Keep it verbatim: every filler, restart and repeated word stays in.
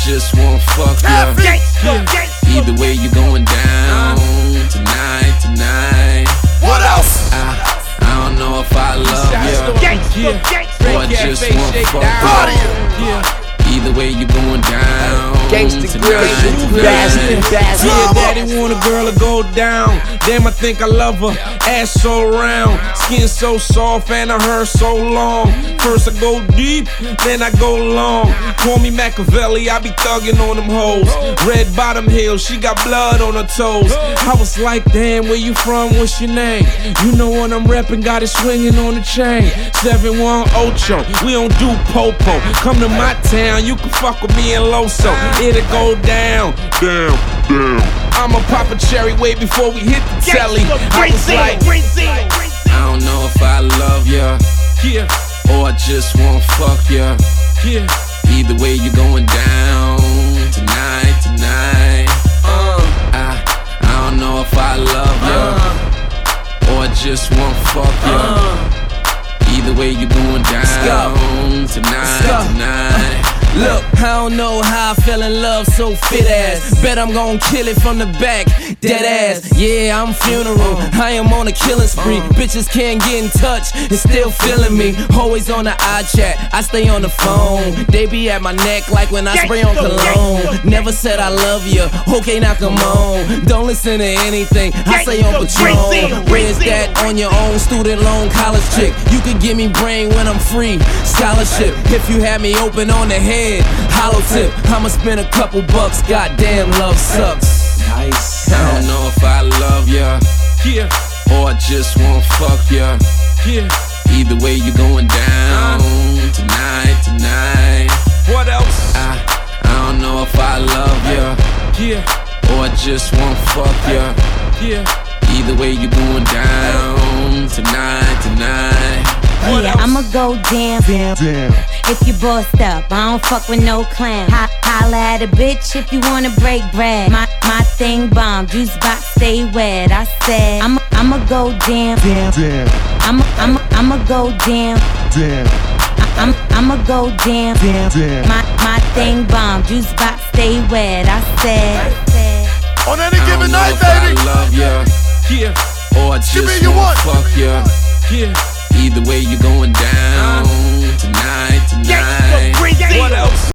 just wanna fuck ya. Yeah. Either way you going down tonight, tonight. What else? I, I don't know if I love ya, or I just wanna fuck ya. Yeah. Either way you going down Gangsta Grill, you bastard, bastard. Yeah, daddy want a girl to go down. Damn, I think I love her. Ass so round, skin so soft, and her hair so long. First I go deep, then I go long. Call me Machiavelli, I be thugging on them hoes. Red bottom heel, she got blood on her toes. I was like, damn, where you from? What's your name? You know what I'm reppin', got it swinging on the chain. seven one Ocho, we don't do popo. Come to my town, you can fuck with me in Loso. It'll go down, down, down. I'ma pop a cherry way before we hit the telly. I was like, I don't know if I love ya, yeah, or I just wanna fuck ya. yeah. Either way you going down tonight, tonight. Uh, I, I don't know if I love ya, uh, or I just wanna fuck ya. uh. Either way you going down tonight, go. tonight. Look, I don't know how I fell in love so fit ass. Bet I'm gon' kill it from the back, dead ass. Yeah, I'm funeral, I am on a killing spree. Bitches can't get in touch and still feeling me. Always on the iChat, I stay on the phone. They be at my neck like when I spray on cologne. Never said I love you, okay now come on. Don't listen to anything, I say on Patron. Raise that on your own, student loan, college chick. You could give me brain when I'm free, scholarship. If you had me open on the head, hollow tip, I'ma spend a couple bucks. Goddamn, love sucks. Nice. I don't know if I love ya, Yeah, or I just wanna fuck ya. yeah. Either way you going down tonight, tonight. What else? I, I don't know if I love ya, Yeah, or I just wanna fuck ya. yeah. Either way you going down tonight, tonight. What Yeah, else? I'ma go damn, damn, damn. If you bossed up, I don't fuck with no clown. Ho- holla at a bitch if you wanna break bread. My my thing bomb, juice box stay wet. I said I'ma I'ma go damn, damn, damn. I'ma I'ma I'ma go damn, damn. I'm I'ma go damn, damn, damn. My my thing bomb, juice box stay wet. I said, I said. On any I don't given know night, if I baby. love ya, Yeah, or I Give me just your wanna one. fuck ya. yeah. Either way you going down tonight, tonight. What else?